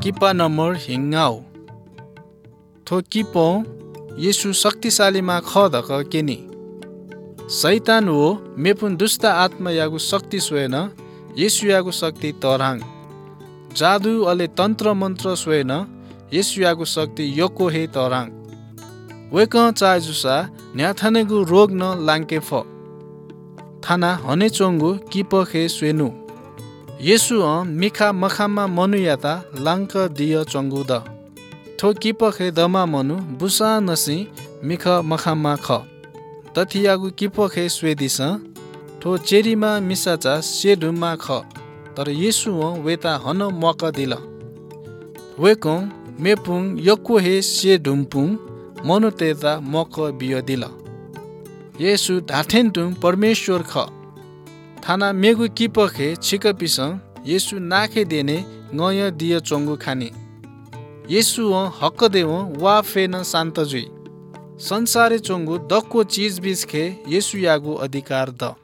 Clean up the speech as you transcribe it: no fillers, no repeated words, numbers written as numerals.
Kipa number हिङ्गाउ थो किपो येसु शक्तिशालीमा खदक केनी शैतान हो मेपुन दुष्ट आत्मा यागु शक्ति सोएन येसु यागु शक्ति तराङ जादु अले तन्त्र मन्त्र सोएन येसु यागु शक्ति योको हे तराङ वेक चाजुसा न्याथानेगु रोग न लाङ्के फ थाना हने चोङ्गु किप खे स्वेनु येसु मिखा मखामा मनु याता लाङ्क दिय चोङ्गु द थो किप खे दमा मनु बुसा नसी मिख मखामा ख तथियागु किप खे स्वेदिस थो चेरीमा मिसाचा सेडुमा ख तर येसु वेता हन मक दिल वेको मेपुङ यक्को हे सेडुम्पुङ मनु तेता मक बिय दिल येसु ढाठेन्टुङ परमेश्वर ख थाना मेगु किप खे छिक पिस येसु नाखे देने ngय दिय चोङ्गु खाने येसु हक देव वा फेन शान्त जुई संसारे चोङ्गु दक्को चीज बीज खे येसु यागु अधिकार द